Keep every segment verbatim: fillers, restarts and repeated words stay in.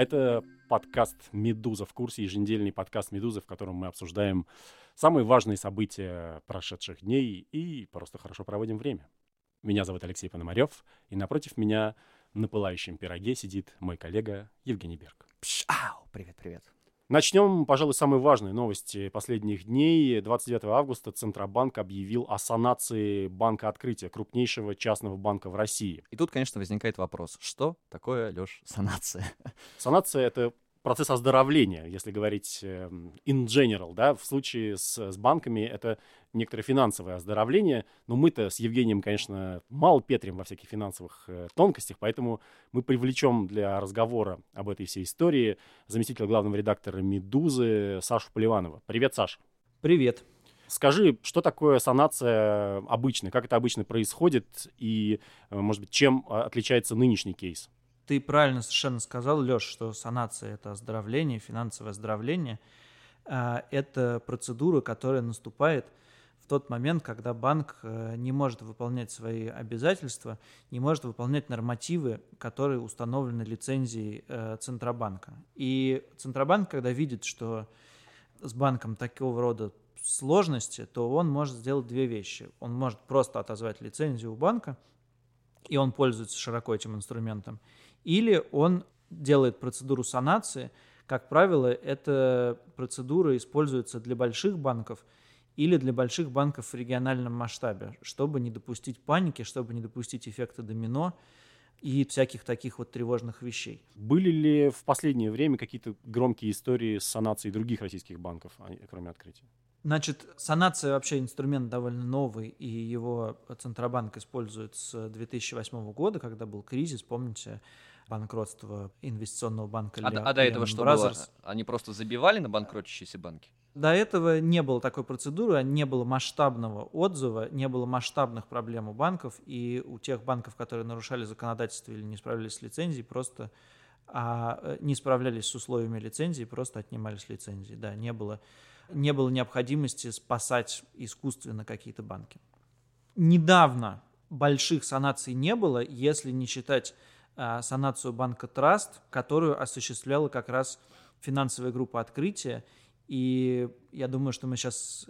Это подкаст «Медуза в курсе», еженедельный подкаст «Медузы», в котором мы обсуждаем самые важные события прошедших дней и просто хорошо проводим время. Меня зовут Алексей Пономарев, и напротив меня на пылающем пироге сидит мой коллега Евгений Берг. Пш-ау! Привет-привет. Начнем, пожалуй, с самой важной новости последних дней. двадцать девятого августа Центробанк объявил о санации Банка Открытия, крупнейшего частного банка в России. И тут, конечно, возникает вопрос, что такое, Лёш, санация? Санация — это процесс оздоровления, если говорить in general, да, в случае с, с банками это некоторое финансовое оздоровление, но мы-то с Евгением, конечно, мало петрим во всяких финансовых э, тонкостях, поэтому мы привлечем для разговора об этой всей истории заместителя главного редактора «Медузы» Сашу Поливанова. Привет, Саша. Привет. Скажи, что такое санация обычно, как это обычно происходит и, может быть, чем отличается нынешний кейс? Ты правильно совершенно сказал, Лёш, что санация – это оздоровление, финансовое оздоровление. Это процедура, которая наступает в тот момент, когда банк не может выполнять свои обязательства, не может выполнять нормативы, которые установлены лицензией Центробанка. И Центробанк, когда видит, что с банком такого рода сложности, то он может сделать две вещи. Он может просто отозвать лицензию у банка, и он пользуется широко этим инструментом, или он делает процедуру санации. Как правило, эта процедура используется для больших банков или для больших банков в региональном масштабе, чтобы не допустить паники, чтобы не допустить эффекта домино и всяких таких вот тревожных вещей. Были ли в последнее время какие-то громкие истории с санацией других российских банков, кроме Открытия? Значит, санация вообще инструмент довольно новый, и его Центробанк использует с две тысячи восьмого года, когда был кризис, помните, банкротство инвестиционного банка. А, Ле- а до этого Lehman что Brothers. было? Они просто забивали на банкротящиеся банки? До этого не было такой процедуры, не было масштабного отзыва, не было масштабных проблем у банков, и у тех банков, которые нарушали законодательство или не справлялись с лицензией, просто а, не справлялись с условиями лицензии, просто отнимались лицензии. Да, не было, не было необходимости спасать искусственно какие-то банки. Недавно больших санаций не было, если не считать а, санацию банка Траст, которую осуществляла как раз финансовая группа «Открытие». И я думаю, что мы сейчас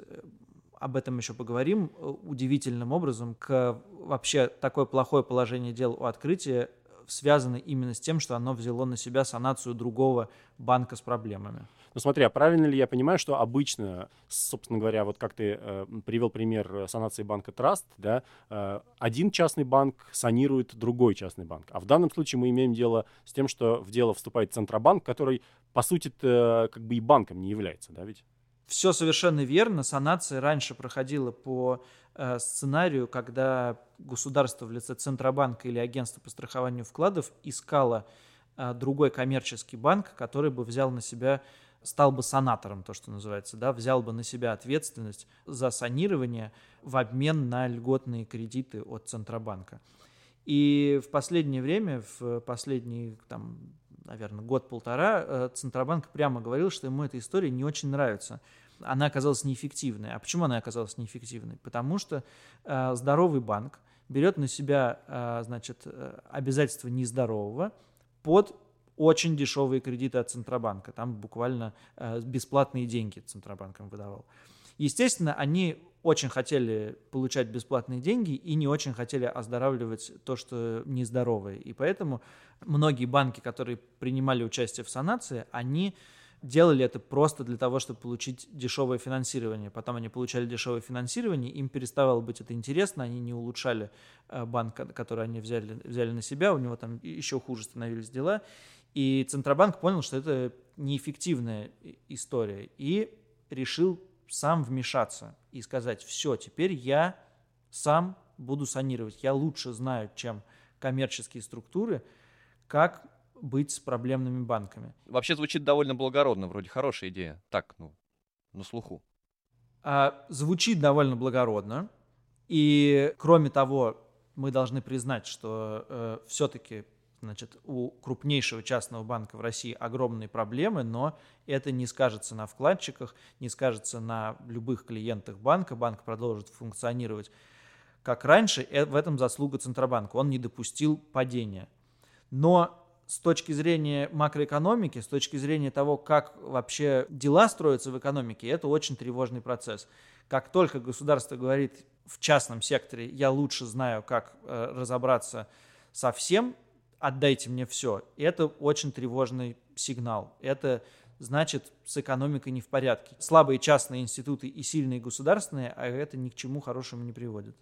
об этом еще поговорим. Удивительным образом к вообще такое плохое положение дел у «Открытия» связано именно с тем, что оно взяло на себя санацию другого банка с проблемами. Ну смотри, а правильно ли я понимаю, что обычно, собственно говоря, вот как ты э, привел пример санации банка Траст, да, э, один частный банк санирует другой частный банк. А в данном случае мы имеем дело с тем, что в дело вступает Центробанк, который, по сути, как бы и банком не является, да, ведь? Все совершенно верно. Санация раньше проходила по э, сценарию, когда государство в лице Центробанка или агентства по страхованию вкладов искало э, другой коммерческий банк, который бы взял на себя, стал бы санатором, то, что называется, да, взял бы на себя ответственность за санирование в обмен на льготные кредиты от Центробанка. И в последнее время, в последний, там, наверное, год-полтора, Центробанк прямо говорил, что ему эта история не очень нравится. Она оказалась неэффективной. А почему она оказалась неэффективной? Потому что э, здоровый банк берет на себя э, значит, обязательства нездорового под очень дешевые кредиты от Центробанка. Там буквально э, бесплатные деньги Центробанком выдавал. Естественно, они очень хотели получать бесплатные деньги и не очень хотели оздоравливать то, что нездоровое. И поэтому многие банки, которые принимали участие в санации, они делали это просто для того, чтобы получить дешевое финансирование. Потом они получали дешевое финансирование, им переставало быть это интересно, они не улучшали банк, который они взяли, взяли на себя, у него там еще хуже становились дела. И Центробанк понял, что это неэффективная история, и решил сам вмешаться и сказать: все, теперь я сам буду санировать, я лучше знаю, чем коммерческие структуры, как быть с проблемными банками. Вообще звучит довольно благородно, вроде хорошая идея. Так, ну, на слуху. А, звучит довольно благородно. И, кроме того, мы должны признать, что э, все-таки, значит, у крупнейшего частного банка в России огромные проблемы, но это не скажется на вкладчиках, не скажется на любых клиентах банка. Банк продолжит функционировать как раньше. В этом заслуга Центробанка. Он не допустил падения. Но С точки зрения макроэкономики, с точки зрения того, как вообще дела строятся в экономике, это очень тревожный процесс. Как только государство говорит в частном секторе, я лучше знаю, как э, разобраться со всем, отдайте мне все, это очень тревожный сигнал. Это значит, с экономикой не в порядке. Слабые частные институты и сильные государственные, а это ни к чему хорошему не приводит.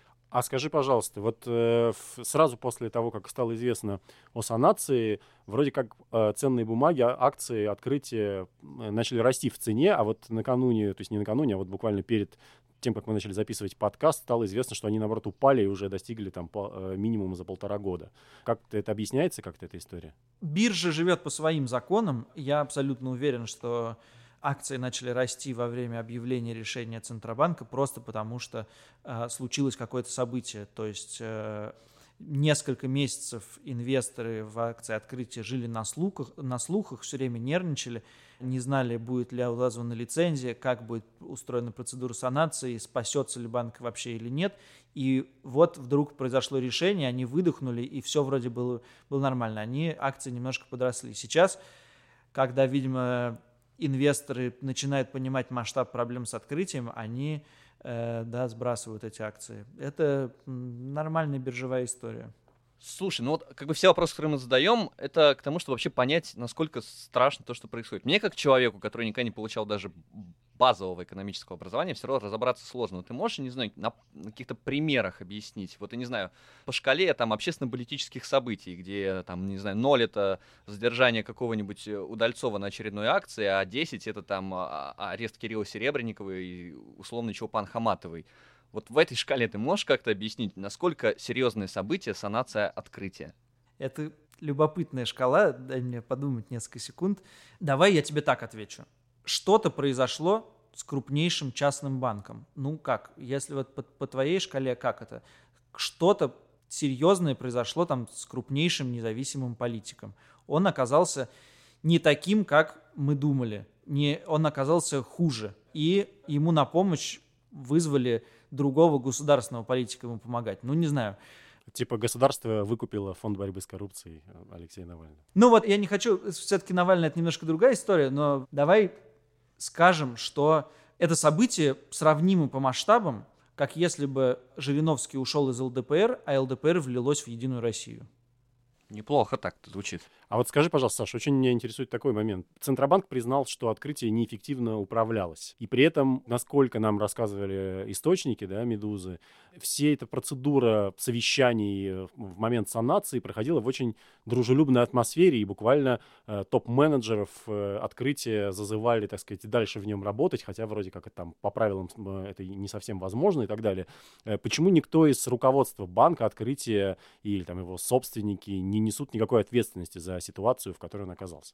А скажи, пожалуйста, вот э, в- сразу после того, как стало известно о санации, вроде как э, ценные бумаги, а- акции, открытия э, начали расти в цене, а вот накануне, то есть не накануне, а вот буквально перед тем, как мы начали записывать подкаст, стало известно, что они, наоборот, упали и уже достигли там по- э, минимума за полтора года. Как-то это объясняется, как-то эта история? Биржа живет по своим законам. Я абсолютно уверен, что акции начали расти во время объявления решения Центробанка просто потому, что э, случилось какое-то событие. То есть э, несколько месяцев инвесторы в акции открытия жили на слухах, на слухах, все время нервничали, не знали, будет ли отозвана лицензия, как будет устроена процедура санации, спасется ли банк вообще или нет. И вот вдруг произошло решение, они выдохнули, и все вроде было, было нормально. Они, акции немножко подросли. Сейчас, когда, видимо, инвесторы начинают понимать масштаб проблем с открытием, они э, да, сбрасывают эти акции. Это м, нормальная биржевая история. Слушай, ну вот как бы все вопросы, которые мы задаем, это к тому, чтобы вообще понять, насколько страшно то, что происходит. Мне, как человеку, который никогда не получал даже базового экономического образования, все равно разобраться сложно. Вот ты можешь, не знаю, на, на каких-то примерах объяснить? Вот, я не знаю, по шкале там общественно-политических событий, где там, не знаю, ноль это задержание какого-нибудь Удальцова на очередной акции, а десять это там а, а, арест Кирилла Серебренникова и условный Чулпан Хаматовой. Вот в этой шкале ты можешь как-то объяснить, насколько серьезное событие санация открытия? Это любопытная шкала, дай мне подумать несколько секунд. Давай я тебе так отвечу. Что-то произошло с крупнейшим частным банком. Ну как, если вот по, по твоей шкале, как это? Что-то серьезное произошло там с крупнейшим независимым политиком. Он оказался не таким, как мы думали. Не, он оказался хуже. И ему на помощь вызвали другого государственного политика ему помогать. Ну, не знаю. Типа государство выкупило фонд борьбы с коррупцией Алексея Навального. Ну вот, я не хочу... Все-таки Навальный — это немножко другая история, но давай скажем, что это событие сравнимо по масштабам, как если бы Жириновский ушел из эл дэ пэ эр, а эл дэ пэ эр влилось в Единую Россию. Неплохо так-то звучит. А вот скажи, пожалуйста, Саша, очень меня интересует такой момент. Центробанк признал, что открытие неэффективно управлялось. И при этом, насколько нам рассказывали источники, да, «Медузы», вся эта процедура совещаний в момент санации проходила в очень дружелюбной атмосфере, и буквально э, топ-менеджеров э, открытия зазывали, так сказать, дальше в нем работать, хотя вроде как это, там, по правилам э, это не совсем возможно и так далее. Э, почему никто из руководства банка открытия или там, его собственники не несут никакой ответственности за ситуацию, в которой он оказался?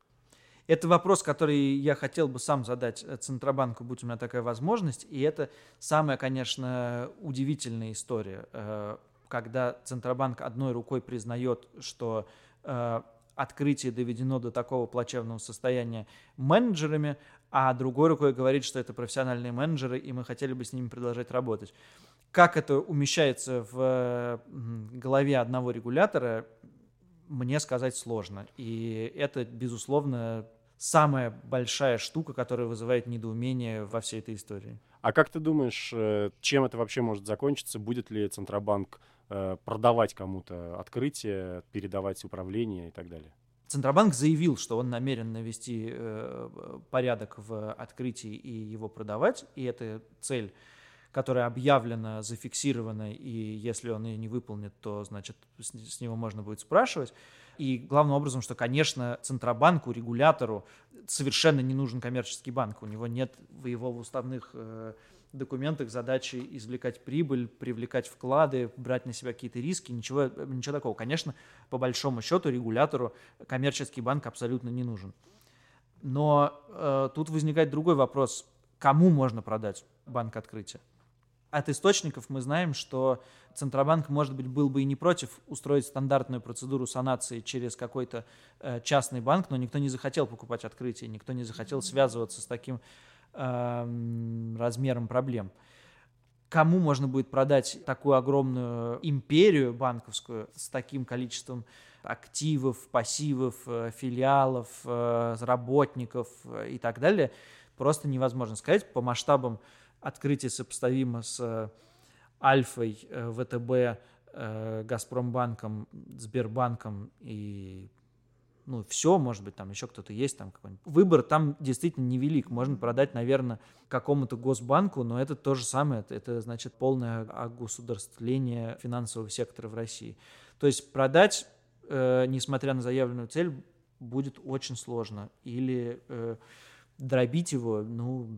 Это вопрос, который я хотел бы сам задать Центробанку, будь у меня такая возможность. И это самая, конечно, удивительная история, когда Центробанк одной рукой признает, что открытие доведено до такого плачевного состояния менеджерами, а другой рукой говорит, что это профессиональные менеджеры, и мы хотели бы с ними продолжать работать. Как это умещается в голове одного регулятора, мне сказать сложно. И это, безусловно, самая большая штука, которая вызывает недоумение во всей этой истории. А как ты думаешь, чем это вообще может закончиться? Будет ли Центробанк продавать кому-то открытие, передавать управление и так далее? Центробанк заявил, что он намерен навести э, порядок в открытии и его продавать, и это цель, которая объявлена, зафиксирована, и если он ее не выполнит, то, значит, с, с него можно будет спрашивать. И главным образом, что, конечно, Центробанку, регулятору совершенно не нужен коммерческий банк. У него нет в его уставных э, документах задачи извлекать прибыль, привлекать вклады, брать на себя какие-то риски, ничего, ничего такого. Конечно, по большому счету регулятору коммерческий банк абсолютно не нужен. Но э, тут возникает другой вопрос. Кому можно продать банк открытия? От источников мы знаем, что Центробанк, может быть, был бы и не против устроить стандартную процедуру санации через какой-то э, частный банк, но никто не захотел покупать открытие, никто не захотел связываться с таким э, размером проблем. кому можно будет продать такую огромную империю банковскую с таким количеством активов, пассивов, филиалов, работников и так далее, просто невозможно сказать. По масштабам открытие сопоставимо с Альфой, ВТБ, Газпромбанком, Сбербанком и ну, все, может быть, там еще кто-то есть, там какой-нибудь. Выбор там действительно невелик. Можно продать, наверное, какому-то госбанку, но это то же самое. Это, это значит полное огосударствление финансового сектора в России. То есть продать, э, несмотря на заявленную цель, будет очень сложно. Или э, дробить его, ну,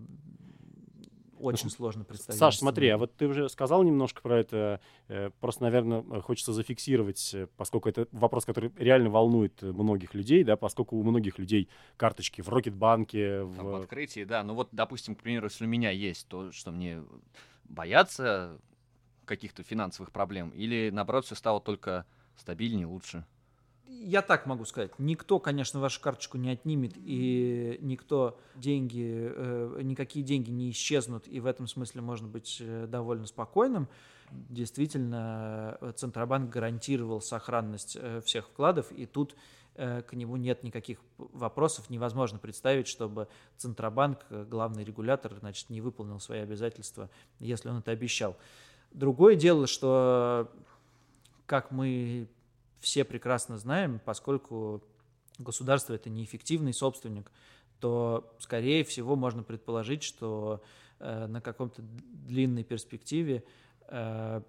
очень сложно представить. Саш, смотри, а вот ты уже сказал немножко про это. Просто, наверное, хочется зафиксировать, поскольку это вопрос, который реально волнует многих людей, да, поскольку у многих людей карточки в Рокетбанке. В... в открытии, да. Ну вот, допустим, к примеру, если у меня есть то, что мне бояться каких-то финансовых проблем, или, наоборот, все стало только стабильнее, лучше? Я так могу сказать. Никто, конечно, вашу карточку не отнимет, и никто деньги, э, никакие деньги не исчезнут, и в этом смысле можно быть э, довольно спокойным. Действительно, Центробанк гарантировал сохранность э, всех вкладов, и тут э, к нему нет никаких вопросов. Невозможно представить, чтобы Центробанк, главный регулятор, значит, не выполнил свои обязательства, если он это обещал. Другое дело, что, как мы все прекрасно знаем, поскольку государство – это неэффективный собственник, то, скорее всего, можно предположить, что э, на каком-то длинной перспективе э,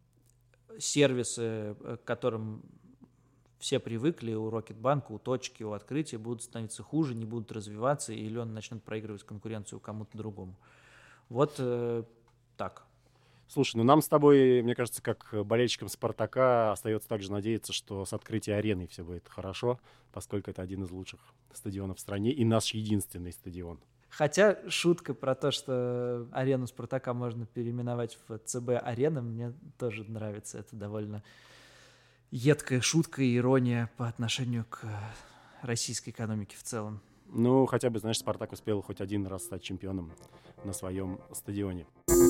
сервисы, к которым все привыкли, у Рокетбанка, у Точки, у Открытия, будут становиться хуже, не будут развиваться, или он начнет проигрывать конкуренцию кому-то другому. Вот э, так. Слушай, ну нам с тобой, мне кажется, как болельщикам «Спартака» остается также надеяться, что с открытием арены все будет хорошо, поскольку это один из лучших стадионов в стране и наш единственный стадион. Хотя шутка про то, что арену «Спартака» можно переименовать в ЦБ-арена, мне тоже нравится. Это довольно едкая шутка и ирония по отношению к российской экономике в целом. Ну, хотя бы, знаешь, «Спартак» успел хоть один раз стать чемпионом на своем стадионе.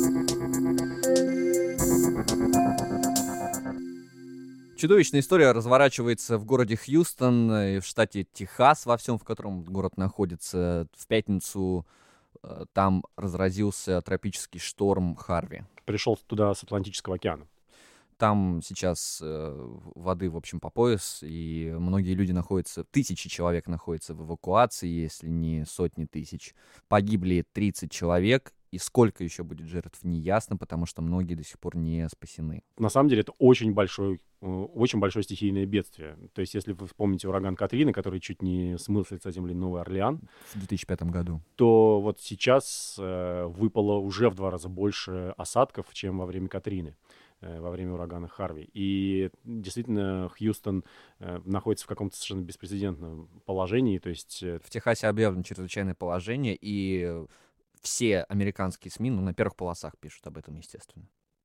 Чудовищная история разворачивается в городе Хьюстон и в штате Техас, во всем, в котором город находится. В пятницу э, там разразился тропический шторм Харви. Пришел туда с Атлантического океана. Там сейчас э, воды, в общем, по пояс, и многие люди находятся, тысячи человек находятся в эвакуации, если не сотни тысяч. Погибли тридцать человек, и сколько еще будет жертв, неясно, потому что многие до сих пор не спасены. На самом деле это очень большой, очень большое стихийное бедствие. То есть если вы вспомните ураган Катрина, который чуть не смыл с лица земли Новый Орлеан в две тысячи пятом году, то вот сейчас э, выпало уже в два раза больше осадков, чем во время Катрины, э, во время урагана Харви. И действительно Хьюстон э, находится в каком-то совершенно беспрецедентном положении. То есть, э... В Техасе объявлено чрезвычайное положение, и все американские СМИ, ну, на первых полосах пишут об этом, естественно.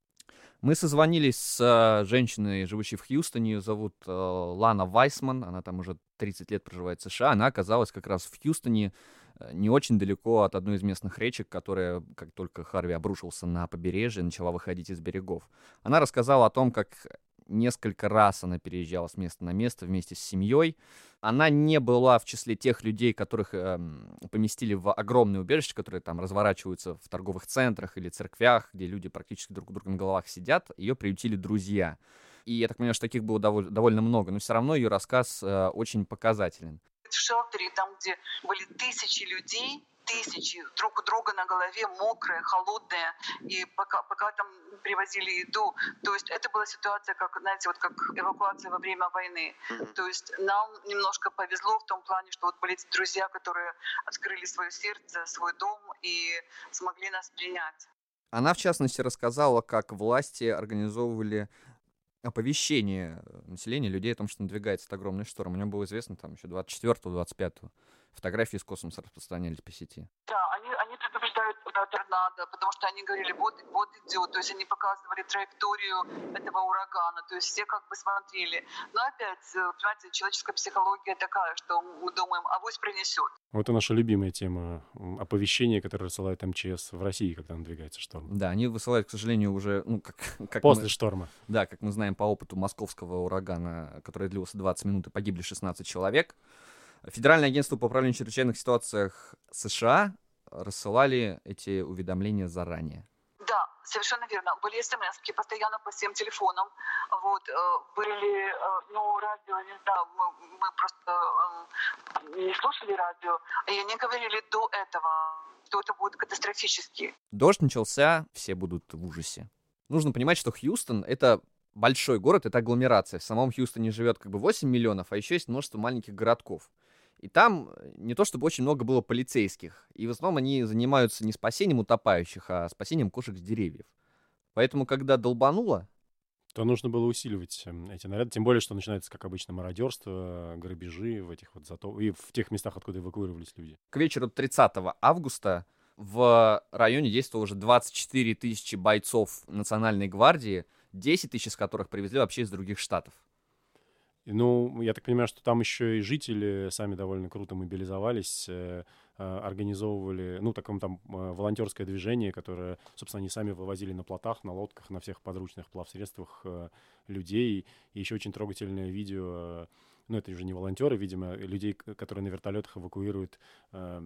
Мы созвонились с э, женщиной, живущей в Хьюстоне, ее зовут э, Лана Вайсман, она там уже тридцать лет проживает в США, она оказалась как раз в Хьюстоне, э, не очень далеко от одной из местных речек, которая, как только Харви обрушился на побережье, начала выходить из берегов. Она рассказала о том, как несколько раз она переезжала с места на место вместе с семьей. Она не была в числе тех людей, которых э, поместили в огромные убежища, которые там разворачиваются в торговых центрах или церквях, где люди практически друг у друга на головах сидят. Ее приютили друзья. И я так понимаю, что таких было довольно, довольно много, но все равно ее рассказ э, очень показателен. В шелтере, там, где были тысячи людей, тысячи друг у друга на голове, мокрые, холодные, и пока, пока там привозили еду, то есть это была ситуация, как, знаете, вот как эвакуация во время войны. Mm-hmm. То есть нам немножко повезло в том плане, что вот были эти друзья, которые открыли свое сердце, свой дом и смогли нас принять. Она, в частности, рассказала, как власти организовывали оповещение населения, людей о том, что надвигается этот огромный шторм. Мне было известно там еще двадцать четвёртого двадцать пятого. Фотографии из космоса распространялись по сети. Да, они, они предупреждают крупного торнадо, потому что они говорили, вот, вот идет, то есть они показывали траекторию этого урагана, то есть все как бы смотрели. Но опять, понимаете, человеческая психология такая, что мы думаем, авось принесет. Вот и наша любимая тема оповещения, которое рассылает эм че эс в России, когда надвигается шторм. Да, они высылают, к сожалению, уже, ну, как, как После мы, шторма. Да, как мы знаем по опыту московского урагана, который длился двадцать минут и погибли шестнадцать человек. Федеральное агентство по управлению в чрезвычайных ситуациях США рассылали эти уведомления заранее. Да, совершенно верно. Были смс-ки постоянно по всем телефонам. Вот, были, ну, радио, не знаю, мы, мы просто не слушали радио, и они говорили до этого, что это будет катастрофически. Дождь начался, все будут в ужасе. Нужно понимать, что Хьюстон — это большой город, это агломерация. В самом Хьюстоне живет как бы восемь миллионов, а еще есть множество маленьких городков. И там не то чтобы очень много было полицейских. И в основном они занимаются не спасением утопающих, а спасением кошек с деревьев. Поэтому, когда долбануло, то нужно было усиливать эти наряды. Тем более, что начинается, как обычно, мародерство, грабежи в этих вот зато... и в тех местах, откуда эвакуировались люди. К вечеру тридцатого августа в районе действовало уже двадцать четыре тысячи бойцов Национальной гвардии, десять тысяч из которых привезли вообще из других штатов. Ну, я так понимаю, что там еще и жители сами довольно круто мобилизовались, э, э, организовывали, ну, такое там э, волонтерское движение, которое, собственно, они сами вывозили на плотах, на лодках, на всех подручных плавсредствах э, людей. И еще очень трогательное видео, э, ну, это уже не волонтеры, видимо, людей, которые на вертолетах эвакуируют э,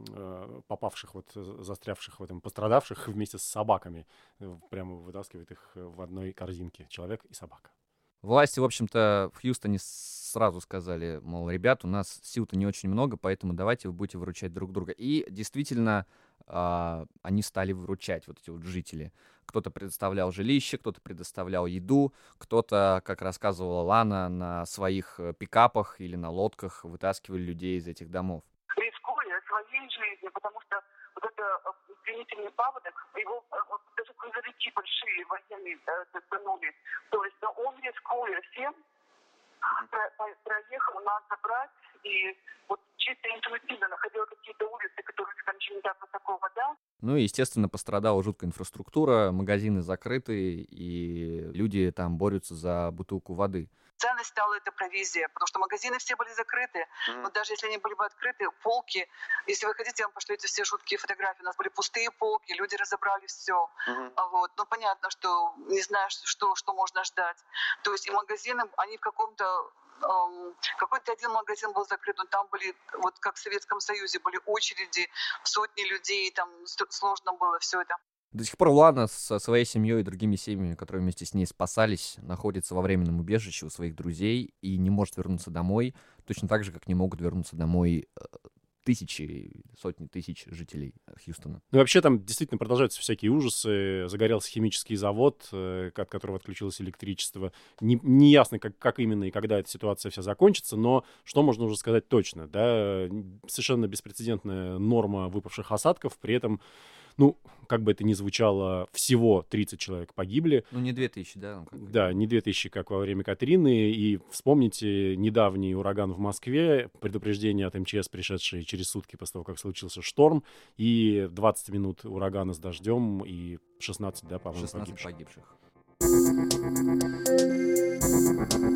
э, попавших, вот, застрявших в этом, пострадавших вместе с собаками. Прямо вытаскивает их в одной корзинке, человек и собака. Власти, в общем-то, в Хьюстоне сразу сказали, мол, ребят, у нас сил-то не очень много, поэтому давайте вы будете выручать друг друга. И действительно, э, они стали выручать, вот эти вот жители. Кто-то предоставлял жилище, кто-то предоставлял еду, кто-то, как рассказывала Лана, на своих пикапах или на лодках вытаскивали людей из этих домов. Рискуя своей жизнью, потому что вот это пленительный паводок, его вот, даже грузовики большие военные тянули. То есть он, рискуя всем, про, про, проехал нас забрать, и вот чисто интуитивно находил какие-то улицы, которые там еще не так высоко вода. Ну и, естественно, пострадала жуткая инфраструктура, магазины закрыты, и люди там борются за бутылку воды. Ценность стала эта провизия, потому что магазины все были закрыты, но даже если они были бы открыты, полки, если вы хотите, я вам пошлю эти все жуткие фотографии, у нас были пустые полки, люди разобрали все. Uh-huh. Вот. Ну, понятно, что не знаешь, что, что можно ждать. То есть и магазины, они в каком-то эм, какой-то один магазин был закрыт, но там были, вот как в Советском Союзе, были очереди, сотни людей, там сложно было все это. До сих пор Лана со своей семьей и другими семьями, которые вместе с ней спасались, находится во временном убежище у своих друзей и не может вернуться домой, точно так же, как не могут вернуться домой тысячи, сотни тысяч жителей Хьюстона. Ну, вообще там действительно продолжаются всякие ужасы. Загорелся химический завод, от которого отключилось электричество. Не, не ясно, как, как именно и когда эта ситуация вся закончится, но что можно уже сказать точно, да? Совершенно беспрецедентная норма выпавших осадков, при этом, ну, как бы это ни звучало, всего тридцать человек погибли. Ну, не две тысячи, да? Да, не две тысячи, как во время Катрины. И вспомните недавний ураган в Москве, предупреждение от эм че эс, пришедшее через сутки после того, как случился шторм, и двадцать минут урагана с дождем, и шестнадцать, да, по-моему, шестнадцать погибших. погибших.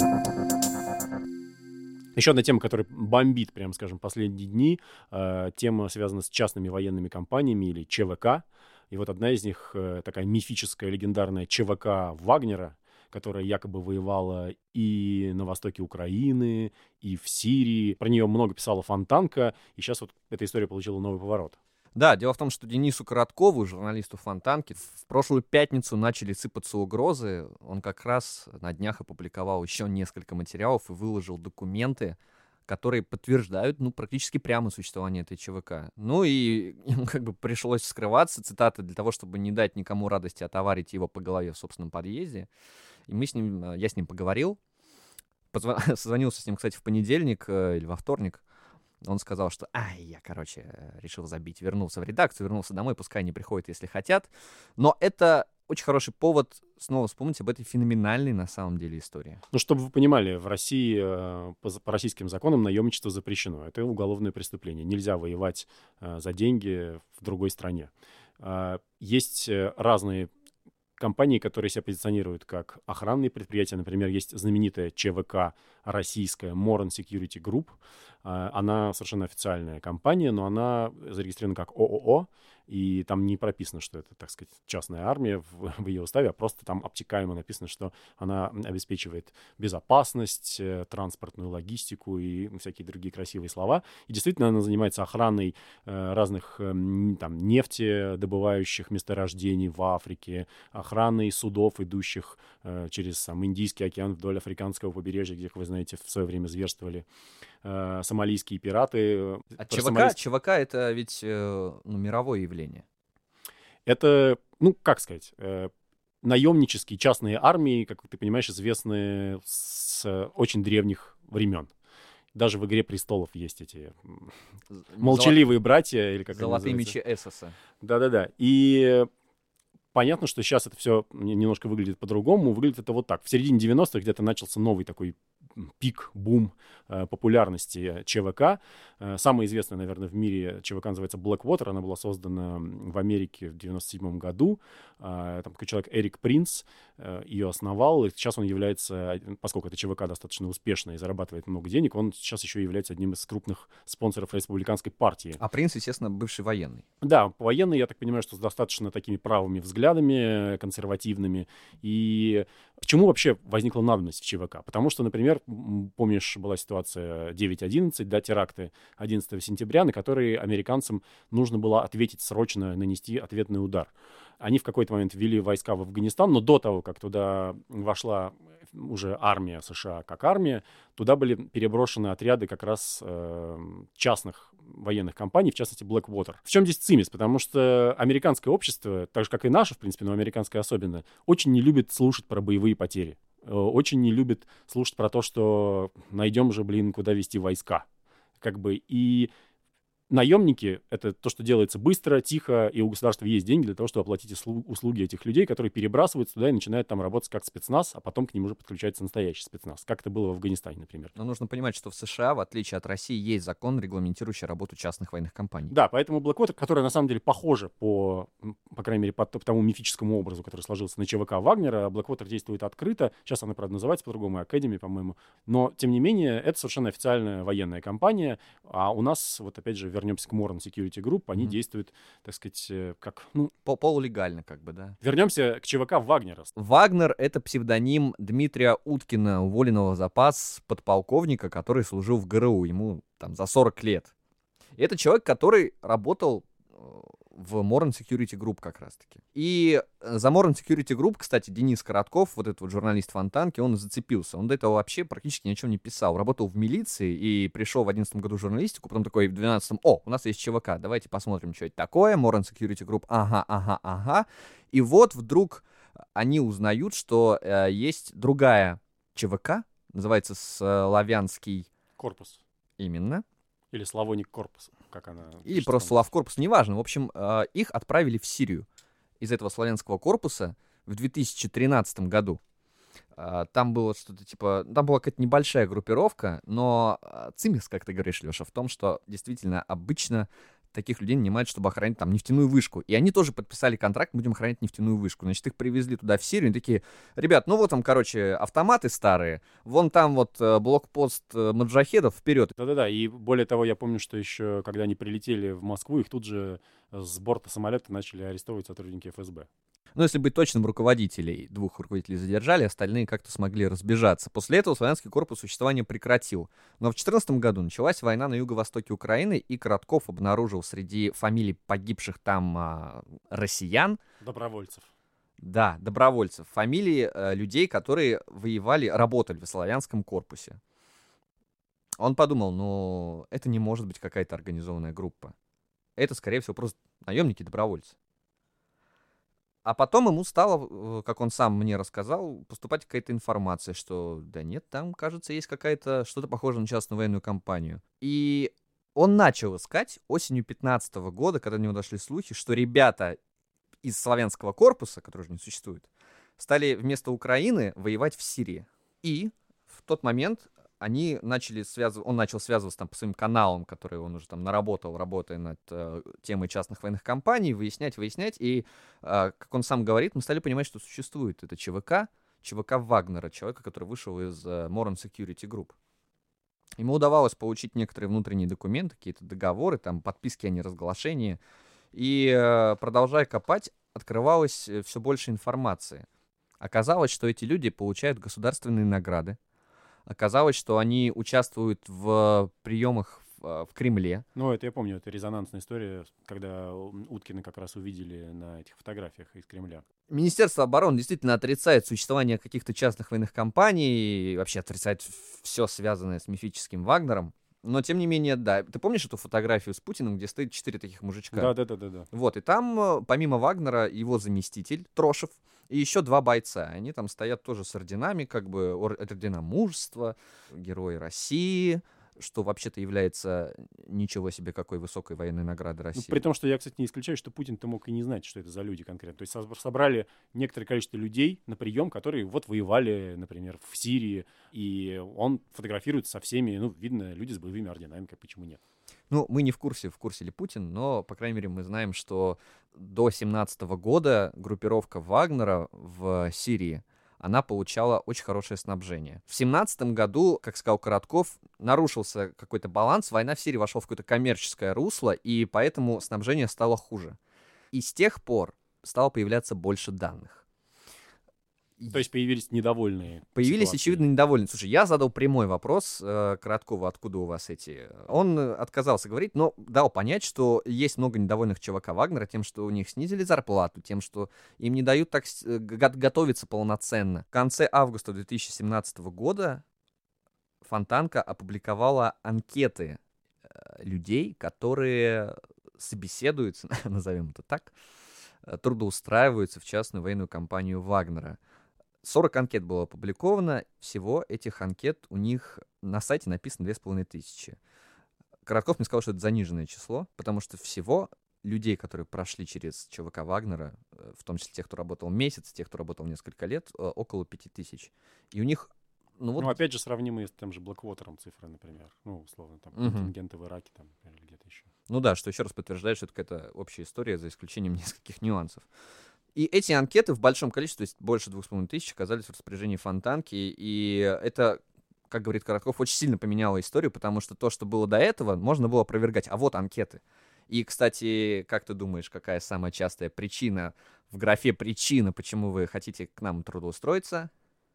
Еще одна тема, которая бомбит, прям скажем, последние дни, э, тема связана с частными военными компаниями или че вэ ка. И вот одна из них, э, такая мифическая, легендарная че вэ ка Вагнера, которая якобы воевала и на востоке Украины, и в Сирии. Про нее много писала Фонтанка, и сейчас вот эта история получила новый поворот. Да, дело в том, что Денису Короткову, журналисту Фонтанки, в прошлую пятницу начали сыпаться угрозы. Он как раз на днях опубликовал еще несколько материалов и выложил документы, которые подтверждают, ну, практически прямо существование этой че вэ ка. Ну и ему как бы пришлось скрываться, цитата, для того, чтобы не дать никому радости отоварить его по голове в собственном подъезде. И мы с ним, я с ним поговорил, Позвон... созвонился с ним, кстати, в понедельник э, или во вторник. Он сказал, что, ай, я, короче, решил забить, вернулся в редакцию, вернулся домой, пускай они приходят, если хотят. Но это очень хороший повод снова вспомнить об этой феноменальной, на самом деле, истории. Ну, чтобы вы понимали, в России по, по российским законам наемничество запрещено. Это уголовное преступление. Нельзя воевать за деньги в другой стране. Есть разные компании, которые себя позиционируют как охранные предприятия. Например, есть знаменитая ЧВК российская Moran Security Group. Она совершенно официальная компания, но она зарегистрирована как ООО, и там не прописано, что это, так сказать, частная армия в, в ее уставе, а просто там обтекаемо написано, что она обеспечивает безопасность, транспортную логистику и всякие другие красивые слова. И действительно она занимается охраной э, разных э, там, нефтедобывающих месторождений в Африке, охраной судов, идущих э, через сам Индийский океан вдоль африканского побережья, где, как вы знаете, в свое время зверствовали э, сомалийские пираты. А ЧВК, Сомалийск... ЧВК это ведь э, ну, мировое явление. Это, ну, как сказать, э, наемнические частные армии, как ты понимаешь, известны с очень древних времен. Даже в «Игре престолов» есть эти молчаливые Золот... братья, или как Золотые они мечи Эссоса. Да-да-да. И понятно, что сейчас это все немножко выглядит по-другому. Выглядит это вот так. В середине девяностых где-то начался новый такой пик, бум э, популярности ЧВК. Э, самая известная, наверное, в мире ЧВК называется Blackwater. Она была создана в Америке в девяносто седьмом году. Э, там такой человек Эрик Принц э, ее основал. И сейчас он является, поскольку это ЧВК достаточно успешно и зарабатывает много денег, он сейчас еще является одним из крупных спонсоров республиканской партии. А Принц, естественно, бывший военный. Да, военный, я так понимаю, что с достаточно такими правыми взглядами, консервативными. И почему вообще возникла надобность в ЧВК? Потому что, например, помнишь, была ситуация девять одиннадцать, да, теракты одиннадцатого сентября, на которые американцам нужно было ответить срочно, нанести ответный удар. Они в какой-то момент ввели войска в Афганистан, но до того, как туда вошла уже армия США как армия, туда были переброшены отряды как раз э, частных военных компаний, в частности Blackwater. В чем здесь цимис? Потому что американское общество, так же как и наше, в принципе, но американское особенно, очень не любит слушать про боевые потери. Очень не любит слушать про то, что найдем же, блин, куда вести войска. Как бы и наемники — это то, что делается быстро, тихо, и у государства есть деньги для того, чтобы оплатить услуги этих людей, которые перебрасываются туда и начинают там работать как спецназ, а потом к ним уже подключается настоящий спецназ, как это было в Афганистане, например. Но нужно понимать, что в США, в отличие от России, есть закон, регламентирующий работу частных военных компаний. Да, поэтому Blackwater, которая на самом деле похожа по, по крайней мере, по, по тому мифическому образу, который сложился на ЧВК Вагнера, Blackwater действует открыто. Сейчас она, правда, называется по-другому, Academy, по-моему. Но, тем не менее, это совершенно официальная военная компания, а у нас, вот опять же, вернемся к Moran Security Group, они mm-hmm. действуют, так сказать, как, ну... Полулегально, как бы, да. Вернемся к ЧВК Вагнера. Вагнер — это псевдоним Дмитрия Уткина, уволенного в запас подполковника, который служил в ГРУ, ему там за сорок лет. И это человек, который работал в Moran Security Group как раз-таки. И за Moran Security Group, кстати, Денис Коротков, вот этот вот журналист Фонтанки, он зацепился. Он до этого вообще практически ни о чем не писал. Работал в милиции и пришел в одиннадцатом году в журналистику, потом такой в двенадцатом: о, у нас есть ЧВК, давайте посмотрим, что это такое. Moran Security Group, ага, ага, ага. И вот вдруг они узнают, что э, есть другая ЧВК, называется Славянский... Корпус. Именно. Или Славоник Корпус, как она... Или просто Славкорпус, неважно. В общем, э, их отправили в Сирию из этого славянского корпуса в две тысячи тринадцатом году. Э, там было что-то типа... Там была какая-то небольшая группировка, но э, цимис, как ты говоришь, Леша, в том, что действительно обычно таких людей нанимают, чтобы охранять там нефтяную вышку. И они тоже подписали контракт, будем охранять нефтяную вышку. Значит, их привезли туда, в Сирию, и такие: ребят, ну вот там, короче, автоматы старые, вон там вот э, блокпост э, маджахедов, вперед. Да-да-да, и более того, я помню, что еще, когда они прилетели в Москву, их тут же с борта самолета начали арестовывать сотрудники эф эс бэ. Ну, если быть точным, руководителей, двух руководителей задержали, остальные как-то смогли разбежаться. После этого славянский корпус существование прекратил. Но в две тысячи четырнадцатом году началась война на юго-востоке Украины, и Коротков обнаружил среди фамилий погибших там а, россиян... Добровольцев. Да, добровольцев. Фамилии а, людей, которые воевали, работали в славянском корпусе. Он подумал: ну, это не может быть какая-то организованная группа. Это, скорее всего, просто наемники-добровольцы. А потом ему стало, как он сам мне рассказал, поступать какая-то информация, что да нет, там, кажется, есть какая-то, что-то похожее на частную военную компанию. И он начал искать осенью две тысячи пятнадцатого года, когда до него дошли слухи, что ребята из славянского корпуса, который уже не существует, стали вместо Украины воевать в Сирии. И в тот момент они начали связываться, он начал связываться там по своим каналам, которые он уже там наработал, работая над э, темой частных военных компаний, выяснять, выяснять, и, э, как он сам говорит, мы стали понимать, что существует это ЧВК, ЧВК Вагнера, человека, который вышел из э, Moran Security Group. Ему удавалось получить некоторые внутренние документы, какие-то договоры, там, подписки о неразглашении, и, э, продолжая копать, открывалось все больше информации. Оказалось, что эти люди получают государственные награды. Оказалось, что они участвуют в приемах в, в Кремле. Ну, это я помню, это резонансная история, когда Уткина как раз увидели на этих фотографиях из Кремля. Министерство обороны действительно отрицает существование каких-то частных военных компаний и вообще отрицает все связанное с мифическим Вагнером. Но, тем не менее, да. Ты помнишь эту фотографию с Путиным, где стоит четыре таких мужичка? Да, да, да, да, да. Вот, и там, помимо Вагнера, его заместитель Трошев и еще два бойца. Они там стоят тоже с орденами, как бы ордена мужества, Герои России, что вообще-то является ничего себе какой высокой военной наградой России. Ну, при том, что я, кстати, не исключаю, что Путин-то мог и не знать, что это за люди конкретно. То есть собрали некоторое количество людей на прием, которые вот воевали, например, в Сирии, и он фотографирует со всеми, ну, видно, люди с боевыми орденами, как почему нет. Ну, мы не в курсе, в курсе ли Путин, но, по крайней мере, мы знаем, что до семнадцатого года группировка Вагнера в Сирии, она получала очень хорошее снабжение. В семнадцатом году, как сказал Коротков, нарушился какой-то баланс, война в Сирии вошла в какое-то коммерческое русло, и поэтому снабжение стало хуже. И с тех пор стало появляться больше данных. То есть появились недовольные. Появились, ситуации. очевидно, недовольные. Слушай, я задал прямой вопрос э, Короткову, откуда у вас эти... Он отказался говорить, но дал понять, что есть много недовольных ЧВК Вагнера тем, что у них снизили зарплату, тем, что им не дают так готовиться полноценно. В конце августа две тысячи семнадцатого года Фонтанка опубликовала анкеты э, людей, которые собеседуются, назовем это так, трудоустраиваются в частную военную компанию Вагнера. сорок анкет было опубликовано, всего этих анкет у них на сайте написано две с половиной тысячи. Коротков мне сказал, что это заниженное число, потому что всего людей, которые прошли через ЧВК Вагнера, в том числе тех, кто работал месяц, тех, кто работал несколько лет, около пяти тысяч. И у них... Ну, вот... ну, опять же, сравнимые с тем же Блэквотером цифры, например. Ну, условно, там, uh-huh. контингенты в Ираке там, или где-то еще. Ну да, что еще раз подтверждает, что это какая-то общая история, за исключением нескольких нюансов. И эти анкеты в большом количестве, то есть больше двух с половиной тысяч, оказались в распоряжении Фонтанки, и это, как говорит Коротков, очень сильно поменяло историю, потому что то, что было до этого, можно было опровергать. А вот анкеты. И, кстати, как ты думаешь, какая самая частая причина в графе «причина», почему вы хотите к нам трудоустроиться?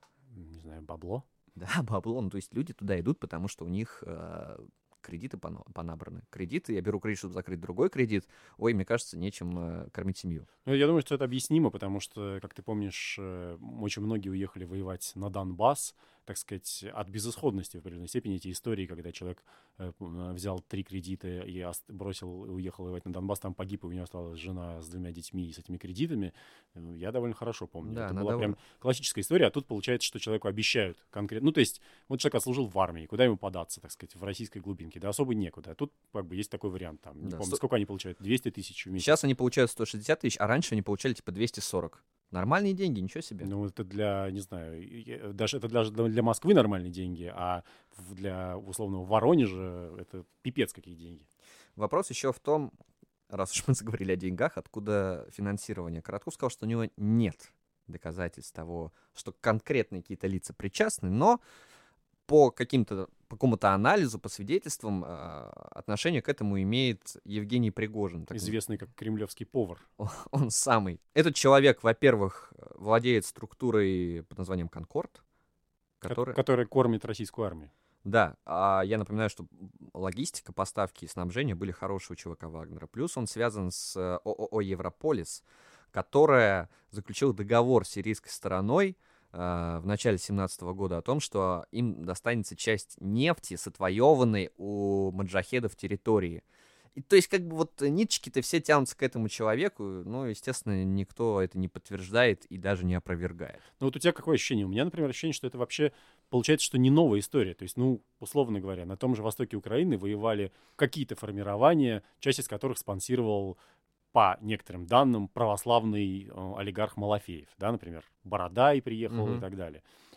Не знаю, бабло? Да, бабло. Ну, то есть люди туда идут, потому что у них... Э- кредиты понабраны. Кредиты, я беру кредит, чтобы закрыть другой кредит. Ой, мне кажется, нечем э, кормить семью. Ну, я думаю, что это объяснимо, потому что, как ты помнишь, э, очень многие уехали воевать на Донбасс, так сказать, от безысходности в определенной степени. Эти истории, когда человек э, взял три кредита и ост- бросил и уехал воевать на Донбасс, там погиб, и у него осталась жена с двумя детьми и с этими кредитами, э, я довольно хорошо помню. Да, это была была довольно... прям классическая история, а тут получается, что человеку обещают конкретно. Ну, то есть, вот человек отслужил в армии, куда ему податься, так сказать, в российской глубинке? Да особо некуда. А тут как бы есть такой вариант. Там, не да, помню, сто... сколько они получают? двести тысяч в месяц. Сейчас они получают сто шестьдесят тысяч, а раньше они получали типа двести сорок. Нормальные деньги, ничего себе. Ну, это для, не знаю, даже это даже для Москвы нормальные деньги, а для условного Воронежа это пипец какие деньги. Вопрос еще в том, раз уж мы заговорили о деньгах, откуда финансирование. Коротков сказал, что у него нет доказательств того, что конкретные какие-то лица причастны, но по каким-то, по какому-то анализу, по свидетельствам, отношение к этому имеет Евгений Пригожин. Так известный как кремлевский повар. Он самый. Этот человек, во-первых, владеет структурой под названием «Конкорд», который... которая кормит российскую армию. Да, а я напоминаю, что логистика, поставки и снабжение были хорошие у ЧВК Вагнера. Плюс он связан с ООО «Европолис», которая заключила договор с сирийской стороной в начале семнадцатого года о том, что им достанется часть нефти с отвоеванной у маджахедов территории. И то есть как бы вот ниточки-то все тянутся к этому человеку, но, естественно, никто это не подтверждает и даже не опровергает. Ну вот у тебя какое ощущение? У меня, например, ощущение, что это вообще получается, что не новая история. То есть, ну, условно говоря, на том же востоке Украины воевали какие-то формирования, часть из которых спонсировал, по некоторым данным, православный э, олигарх Малафеев, да, например, Бородай приехал mm-hmm. и так далее.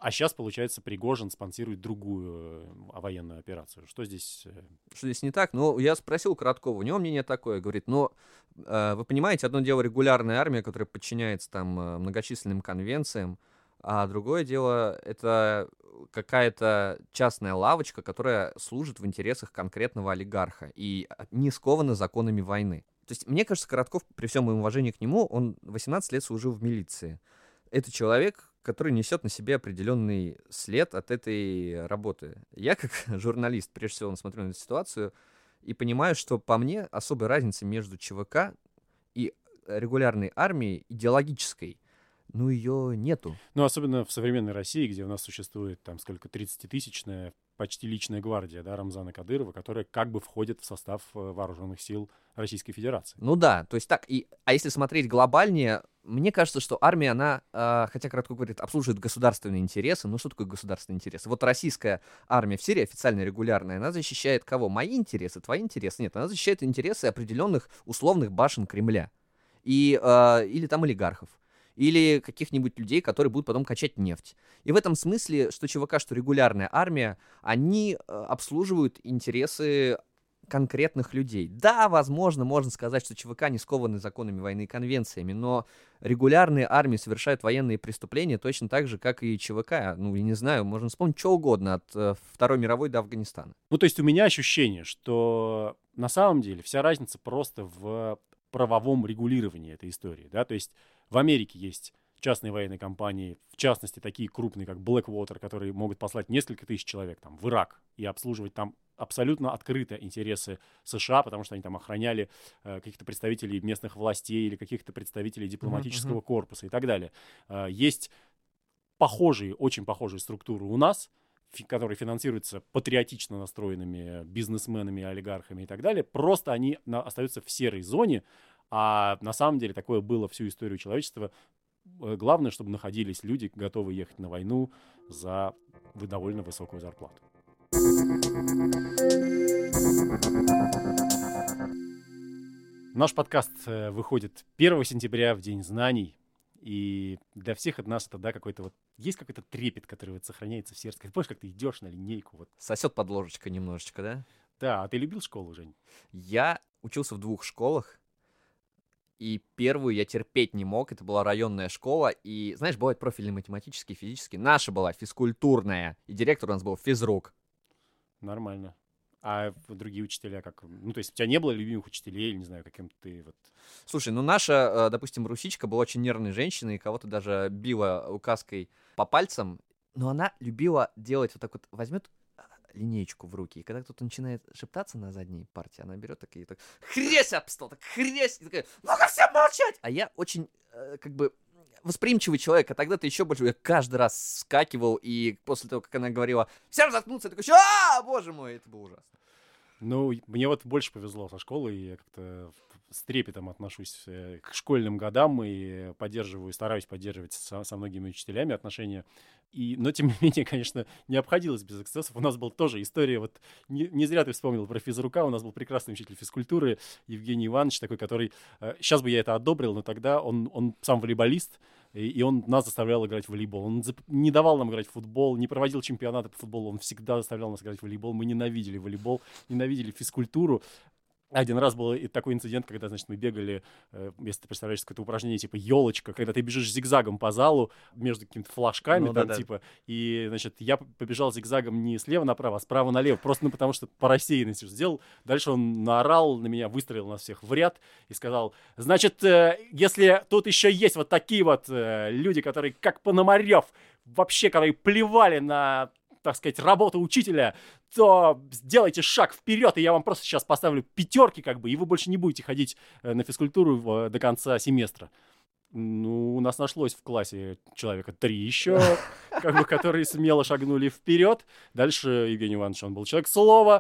А сейчас, получается, Пригожин спонсирует другую военную операцию. Что здесь? Что здесь не так? Ну, я спросил Короткова, у него мнение такое. Говорит, ну, э, вы понимаете, одно дело регулярная армия, которая подчиняется там многочисленным конвенциям, а другое дело это какая-то частная лавочка, которая служит в интересах конкретного олигарха и не скована законами войны. То есть, мне кажется, Коротков, при всем моем уважении к нему, он восемнадцать лет служил в милиции. Это человек, который несет на себе определенный след от этой работы. Я, как журналист, прежде всего, смотрю на эту ситуацию и понимаю, что по мне особой разницы между ЧВК и регулярной армией идеологической, ну, ее нету. Ну, особенно в современной России, где у нас существует, там, сколько, тридцатитысячная почти личная гвардия, да, Рамзана Кадырова, которая как бы входит в состав вооруженных сил Российской Федерации. Ну да, то есть так, и, а если смотреть глобальнее, мне кажется, что армия, она, э, хотя Коротков говорит, обслуживает государственные интересы, ну что такое государственные интересы? Вот российская армия в Сирии, официально регулярная, она защищает кого? Мои интересы, твои интересы? Нет, она защищает интересы определенных условных башен Кремля. И, э, или там олигархов. Или каких-нибудь людей, которые будут потом качать нефть. И в этом смысле, что ЧВК, что регулярная армия, они э, обслуживают интересы конкретных людей. Да, возможно, можно сказать, что ЧВК не скованы законами войны и конвенциями, но регулярные армии совершают военные преступления точно так же, как и ЧВК. Ну, я не знаю, можно вспомнить что угодно, от э, Второй мировой до Афганистана. Ну, то есть у меня ощущение, что на самом деле вся разница просто в правовом регулировании этой истории, да, то есть в Америке есть частные военные компании, в частности, такие крупные, как Blackwater, которые могут послать несколько тысяч человек там, в Ирак и обслуживать там абсолютно открыто интересы США, потому что они там охраняли э, каких-то представителей местных властей или каких-то представителей дипломатического uh-huh. корпуса и так далее. Э, есть похожие, очень похожие структуры у нас, фи- которые финансируются патриотично настроенными бизнесменами, олигархами и так далее. Просто они на, остаются в серой зоне, а на самом деле такое было всю историю человечества. Главное, чтобы находились люди, готовые ехать на войну за довольно высокую зарплату. Наш подкаст выходит первого сентября, в День знаний. И для всех от нас это, да, какой-то вот... Есть какой-то трепет, который вот сохраняется в сердце. Ты помнишь, как ты идешь на линейку? Вот. Сосет под ложечкой немножечко, да? Да, а ты любил школу, Жень? Я учился в двух школах. И первую я терпеть не мог, это была районная школа, и, знаешь, бывает профильный математический, физический. Наша была физкультурная, и директор у нас был физрук. Нормально. А другие учителя как? Ну, то есть у тебя не было любимых учителей, или, не знаю, каким ты вот... Слушай, ну наша, допустим, русичка была очень нервной женщиной, и кого-то даже била указкой по пальцам, но она любила делать вот так вот, возьмет линеечку в руки, и когда кто-то начинает шептаться на задней партии, она берет так и так хресь об стол, так хресь, и такая, ну-ка всем молчать! А я очень, э, как бы, восприимчивый человек, а тогда-то еще больше, я каждый раз скакивал, и после того, как она говорила, всем заткнуться, я такой, а, боже мой, это было ужасно. Ну, мне вот больше повезло со школой, и я как-то с трепетом отношусь к школьным годам и поддерживаю, стараюсь поддерживать со, со многими учителями отношения. И, но, тем не менее, конечно, не обходилось без эксцессов. У нас была тоже история, вот не, не зря ты вспомнил про физрука, у нас был прекрасный учитель физкультуры Евгений Иванович, такой, который, э, сейчас бы я это одобрил, но тогда он, он сам волейболист, и, и он нас заставлял играть в волейбол. Он зап- не давал нам играть в футбол, не проводил чемпионаты по футболу, он всегда заставлял нас играть в волейбол. Мы ненавидели волейбол, ненавидели физкультуру. Один раз был и такой инцидент, когда, значит, мы бегали, э, если ты представляешь, какое-то упражнение типа елочка, когда ты бежишь зигзагом по залу между какими-то флажками, ну, там, да, типа, да. И, значит, я побежал зигзагом не слева направо, а справа налево, просто ну, потому что по рассеянности сделал. Дальше он наорал на меня, выстроил нас всех в ряд и сказал, значит, э, если тут еще есть вот такие вот э, люди, которые как Пономарев, вообще, которые плевали на... так сказать, работа учителя, то сделайте шаг вперед, и я вам просто сейчас поставлю пятерки, как бы, и вы больше не будете ходить на физкультуру до конца семестра. Ну, у нас нашлось в классе человека три еще, как бы, которые смело шагнули вперед. Дальше Евгений Иванович, он был человек слова,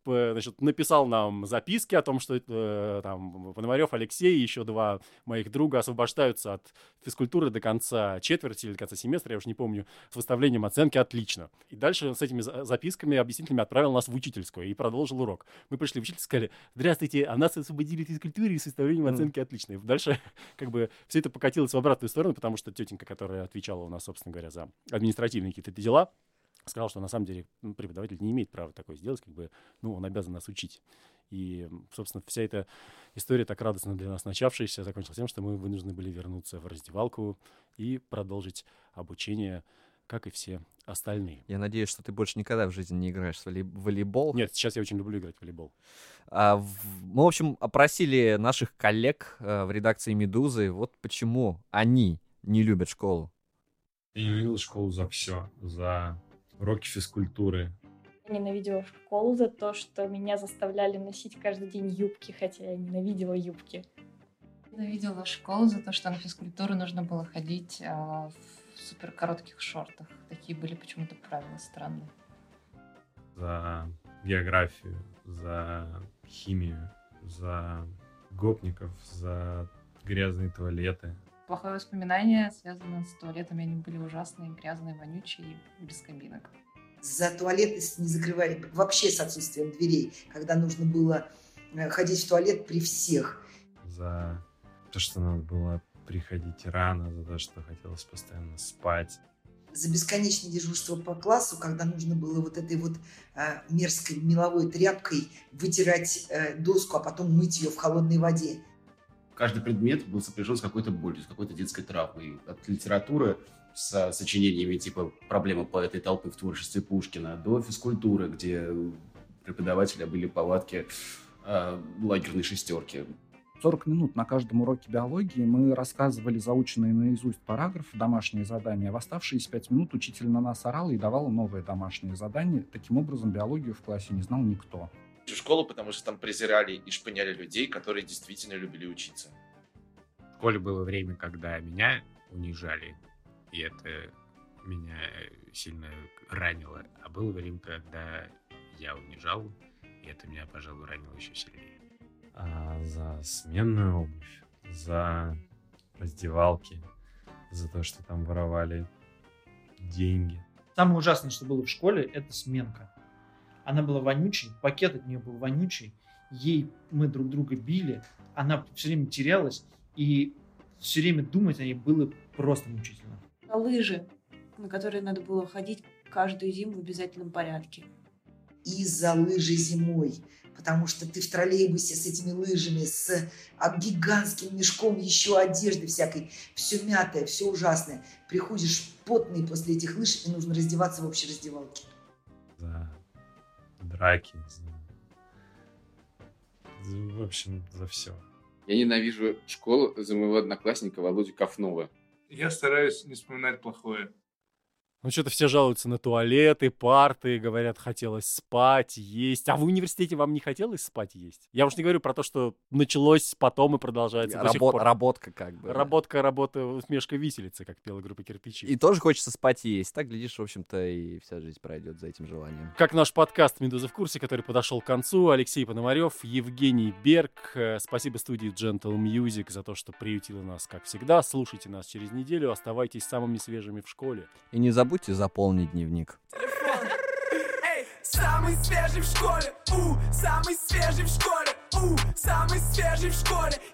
значит, написал нам записки о том, что э, там Пономарев, Алексей и еще два моих друга освобождаются от физкультуры до конца четверти или до конца семестра, я уже не помню, с выставлением оценки «отлично». И дальше с этими записками объяснительными отправил нас в учительскую и продолжил урок. Мы пришли в учительскую и сказали: здравствуйте, а нас освободили от физкультуры с выставлением оценки «отлично». И дальше как бы все это покатилось в обратную сторону, потому что тетенька, которая отвечала у нас, собственно говоря, за административные какие-то дела, сказал, что на самом деле преподаватель не имеет права такое сделать, как бы, ну, он обязан нас учить. И, собственно, вся эта история, так радостно для нас начавшаяся, закончилась тем, что мы вынуждены были вернуться в раздевалку и продолжить обучение, как и все остальные. Я надеюсь, что ты больше никогда в жизни не играешь в волейбол. Нет, сейчас я очень люблю играть в волейбол. А, в... Мы, в общем, опросили наших коллег а, в редакции «Медузы». Вот почему они не любят школу. Я ненавидел школу за все. За уроки физкультуры. Я ненавидела школу за то, что меня заставляли носить каждый день юбки, хотя я ненавидела юбки. Ненавидела школу за то, что на физкультуру нужно было ходить а, в суперкоротких шортах. Такие были почему-то правила странные. За географию, за химию, за гопников, за грязные туалеты. Плохое воспоминание связано с туалетами. Они были ужасные, грязные, вонючие и без кабинок. За туалеты не закрывали, вообще с отсутствием дверей, когда нужно было ходить в туалет при всех. За то, что надо было приходить рано, за то, что хотелось постоянно спать. За бесконечное дежурство по классу, когда нужно было вот этой вот э, мерзкой меловой тряпкой вытирать э, доску, а потом мыть ее в холодной воде. Каждый предмет был сопряжен с какой-то болью, с какой-то детской травмой. От литературы с сочинениями типа «Проблема поэта и толпы в творчестве Пушкина» до физкультуры, где у преподавателя были повадки э, лагерной шестерки. сорок минут на каждом уроке биологии мы рассказывали заученные наизусть параграфы, домашние задания. В оставшиеся пять минут учитель на нас орал и давал новые домашние задания. Таким образом, биологию в классе не знал никто. В школу, потому что там презирали и шпыняли людей, которые действительно любили учиться. В школе было время, когда меня унижали, и это меня сильно ранило. А было время, когда я унижал, и это меня, пожалуй, ранило еще сильнее. А за сменную обувь, за раздевалки, за то, что там воровали деньги. Самое ужасное, что было в школе, это сменка. Она была вонючей, пакет от нее был вонючий, ей мы друг друга били, она все время терялась, и все время думать о ней было просто мучительно. Лыжи, на которые надо было ходить каждую зиму в обязательном порядке. И за лыжи зимой, потому что ты в троллейбусе с этими лыжами, с гигантским мешком еще одежды всякой, все мятое, все ужасное. Приходишь потный после этих лыж, и нужно раздеваться в общей раздевалке. За драки, за... в общем, за все. Я ненавижу школу за моего одноклассника Володю Ковнова. Я стараюсь не вспоминать плохое. Ну, что-то все жалуются на туалеты, парты, говорят, хотелось спать, есть. А в университете вам не хотелось спать, есть? Я уж не говорю про то, что началось потом и продолжается Работ, до сих пор. Работка как бы. Работка, работа, усмешка виселица, как пела группа «Кирпичи». И тоже хочется спать и есть. Так, глядишь, в общем-то, и вся жизнь пройдет за этим желанием. Как наш подкаст «Медуза в курсе», который подошел к концу. Алексей Пономарев, Евгений Берг. Спасибо студии Gentle Music за то, что приютила нас, как всегда. Слушайте нас через неделю. Оставайтесь самыми свежими в школе. И не забудьте Забудьте заполнить дневник. Эй, самый свежий в школе, у, самый свежий в школе, у, самый свежий в школе.